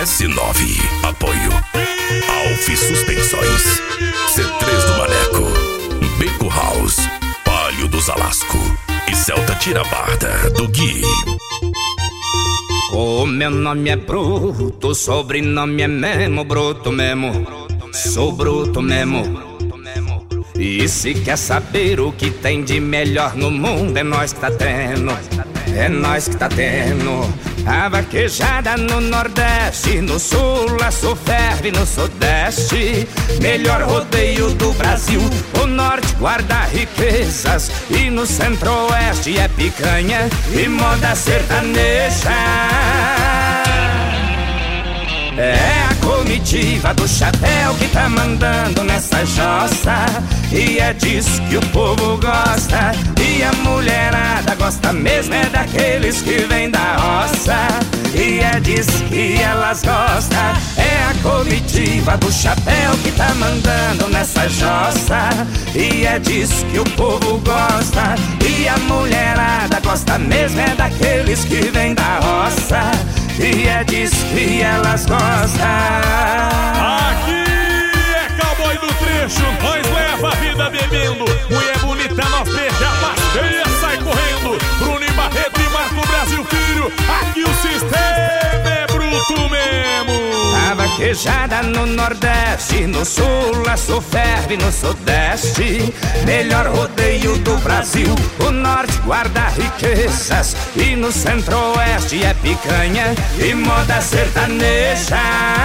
S9. Apoio Alfi Suspensões, C3 do Maneco, Beco House, Palio do Zalasco e Celta Tirabarda do Gui. O meu nome é Bruto, o sobrenome é mesmo Bruto mesmo. Sou bruto mesmo. E se quer saber o que tem de melhor no mundo, é nós que tá tendo. É nós que tá tendo. A vaquejada no Nordeste, no Sul a Soferve, no Sudeste. Melhor rodeio do Brasil. O Norte guarda riquezas e no Centro-Oeste é picanha e moda sertaneja. É a comitiva do chapéu que tá mandando nessa jossa, e é disso que o povo gosta. E a mulherada gosta mesmo é daqueles que vêm da roça, e é disso que elas gostam. É a comitiva do chapéu que tá mandando nessa jossa, e é disso que o povo gosta. E a mulherada gosta mesmo é daqueles que vêm da roça, e é disso que elas gostam. Aqui é cowboy do trecho, nós leva a vida bebendo. Mulher bonita, nós beija, passeia, sai correndo. Bruno e Barreto e Marco Brasil Filho, aqui o sistema é bruto mesmo. A vaquejada no Nordeste, no Sul a Soferve, no Sudeste. Melhor rodeio do Brasil. O Norte guarda riquezas e no Centro-Oeste é picanha e moda sertaneja.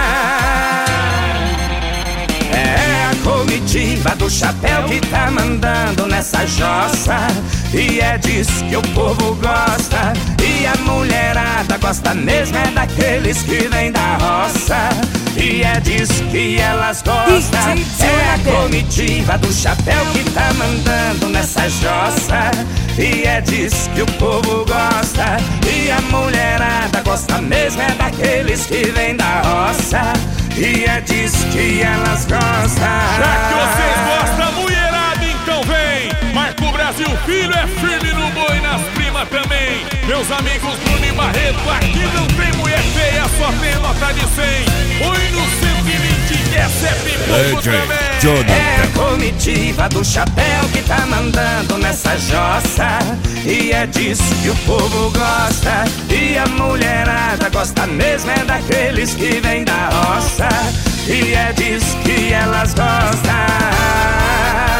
É a comitiva do chapéu que tá mandando nessa jossa, e é disso que o povo gosta. E a mulherada gosta mesmo é daqueles que vêm da roça, e é disso que elas gostam. É a comitiva do chapéu que tá mandando nessa jossa, e é disso que o povo gosta. E a mulherada gosta mesmo é daqueles que vêm da roça, e é disso que elas gostam. Já que vocês gostam, mulherada, então vem. Marco Brasil Filho é firme no boi, nas primas também. Meus amigos Bruno e Barreto, aqui não tem mulher feia, só tem nota de 100. Oi no 120, que é sempre pouco também. É a comitiva do chapéu que tá mandando nessa jossa, e é disso que o povo gosta. E a mulherada gosta mesmo é daqueles que vêm da roça, e é disso que elas gostam.